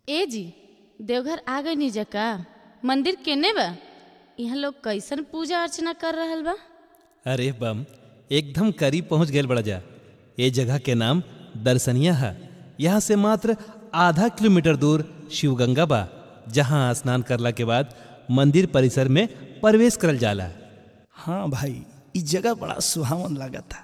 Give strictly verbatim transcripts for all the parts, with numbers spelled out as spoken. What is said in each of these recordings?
ए जी, देवघर आ गई नी जका। मंदिर केने बा? यहाँ लोग कैसन पूजा अर्चना कर रहल बा? अरे बम एकदम करीब पहुंच गए बड़ा जा। ये जगह के नाम दर्शनिया है। यहाँ से मात्र आधा किलोमीटर दूर शिवगंगा बा, जहाँ स्नान करला के बाद मंदिर परिसर में प्रवेश करल जाला। हाँ भाई, इस जगह बड़ा सुहावन लागता।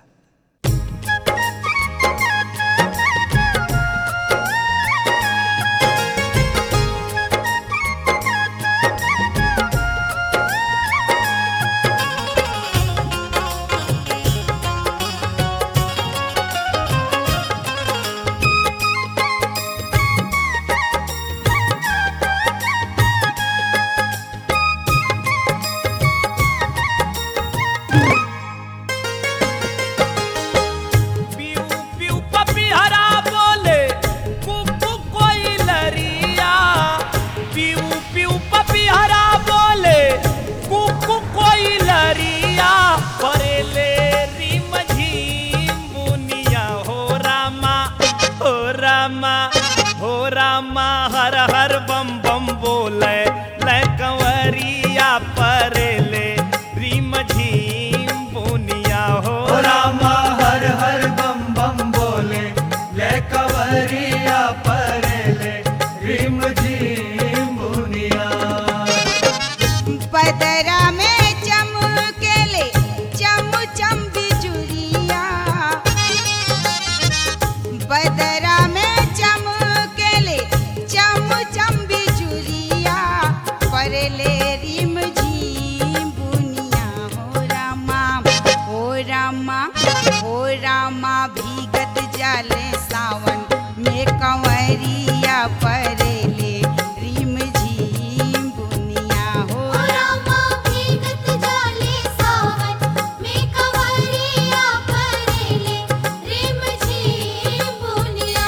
हो रामा हर हर बम बम बोले ले कंवरिया परेले रिम झीम बुनिया। हो रामा हर हर बम बम बोले ले कंवरिया परेले रिम झीम बुनिया। पदरा में चमकेले चम चम बिजुरिया, बदरा में चमकेले चम चम बिजुरिया, परेले रिम झीम बुनिया। हो रामा हो रामा हो रामा भीगत जाले सावन में कंवरिया परेले रिम झीम बुनिया। हो रामा भीगत जाले सावन में कंवरिया परेले रिम झीम बुनिया।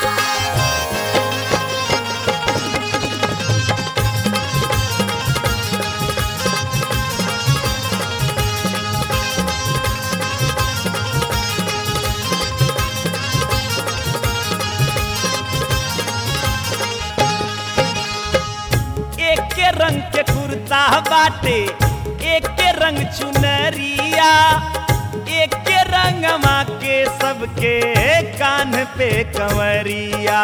एक के रंग के कुर्ता बाटे, एक के रंग चुनरिया, एक के रंगमा के सबके कान पे कंवरिया।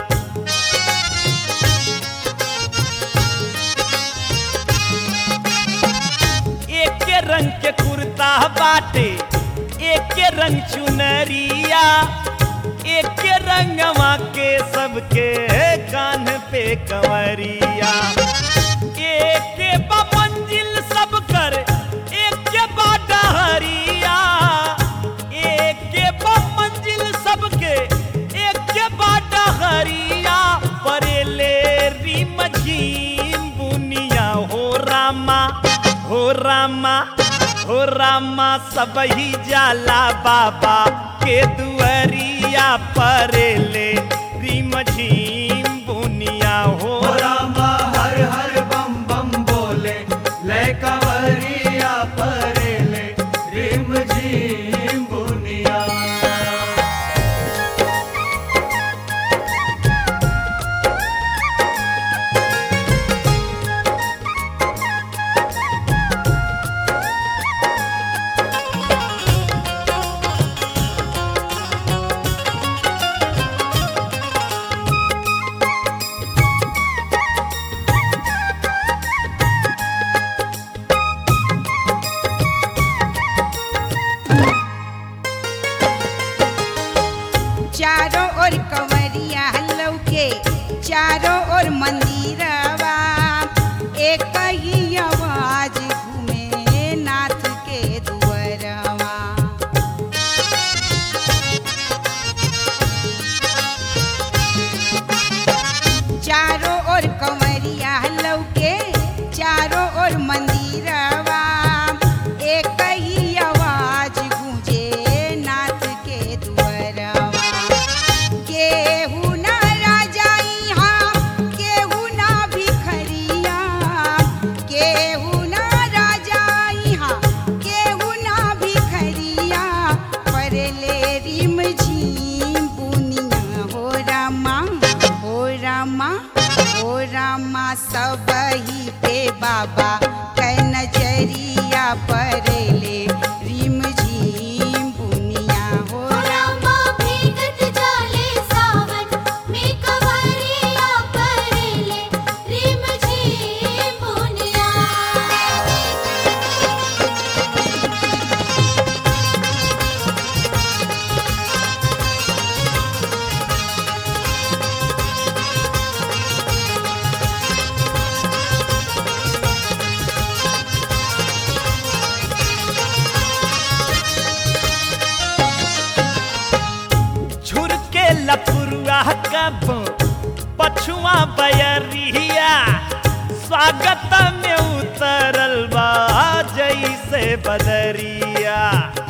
एक के रंग के कुर्ता बाटे, एक के रंग चुनरिया, एक के रंगवा के सबके कान पे कंवरिया। एक के बा मंजिल सब कर, एक के बा डहरिया, एक के बा मंजिल सबके, एक के बा डहरिया, परेले रिम झीम बुनिया। हो रामा हो रामा हो रामा सब ही जाला बाबा के दुआरिया परेले रिम झीम बुनिया। हो रामा हर हर बम बम बोले ले कंवरिया परेले रिम झीम बुनिया। चारों ओर कंवरिया लौके, चारों ओर मंदिरवा, एक ही आवाज घूमे नाथ के दुआरवा। चारों ओर कंवरिया लौके, चारों ओर मंदिरवा, एक ही आवाज गूंजे नाथ के दुआरवा। केहू न राजा यहाँ रामा ओ रामा सबही पे बाबा कै नजरिया परेले रिम झिम बुनिया हो रामा भीगत जाले सावन में कवरिया परेले रिम झिम बुनिया। झुरके लपुरुआ कब पछुआ बयरिया स्वागत में उतरल बा जैसे बदरिया।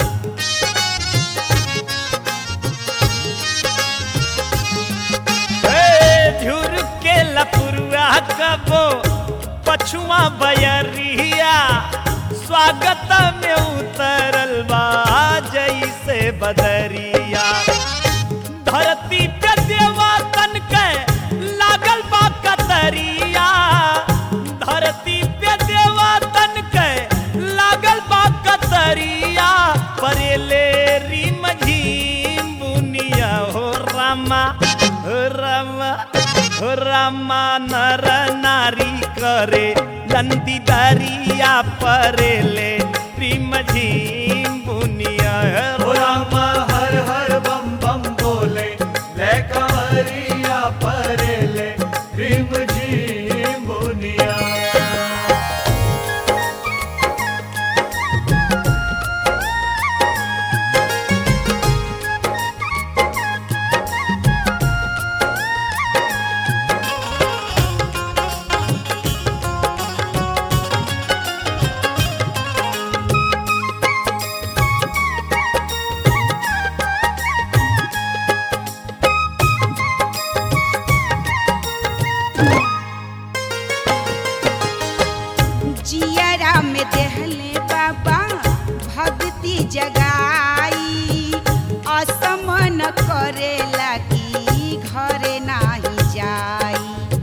झुरके लपुरुआ कब पछुआ बयरिया स्वागत में उतरल बा जैसे बदरिया। धरती पे देवतन के लागल बा कतरिया धरती पे देवतन के लागल बा कतरिया परेले रिम झिम बुनिया हो रामा हो रामा हो रामा नर नारी करे लंदी दरिया परेले रिम झिम बुनिया हो रामा हर हर बम बम बोले ले कंवरिया परेले रिम झिम बुनिया। जियरा में देहले बाबा भक्ति जगाई असमन करे लगी घरे नाही जाई।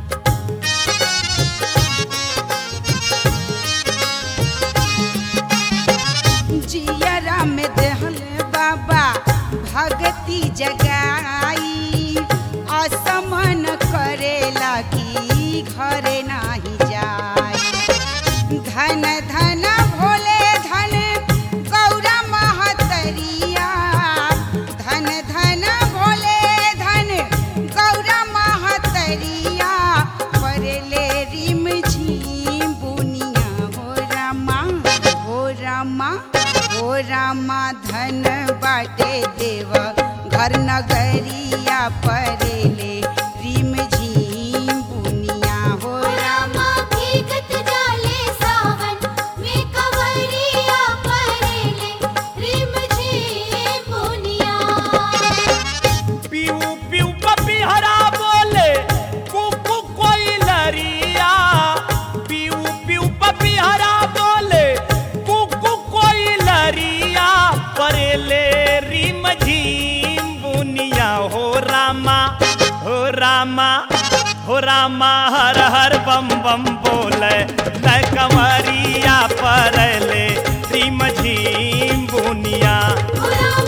जियरा में देहले बाबा भक्ति जगाई असमन करे लगी घरे नाही जाई। धन धन भोले धन गौरा महतरिया धन धन भोले धन गौरा महतरिया परेले रिम झिम बुनिया हो रामा हो रामा हो रामा धन बाटे देव घर नगरिया परेले रिम झिम बुनिया हो रामा भीगत जाले सावन में कवरिया परेले रिम झिम बुनिया। पीऊ पीऊ पपीहरा बोले कुकु कोई लरिया पीऊ पीऊ पपीहरा बोले कुकु कोई लरिया परेले रिम झिम बुनिया हो रामा हो रामा हो रामा हर हर बम बम बोले ले कंवरिया परेले रिम झिम बुनिया। रामा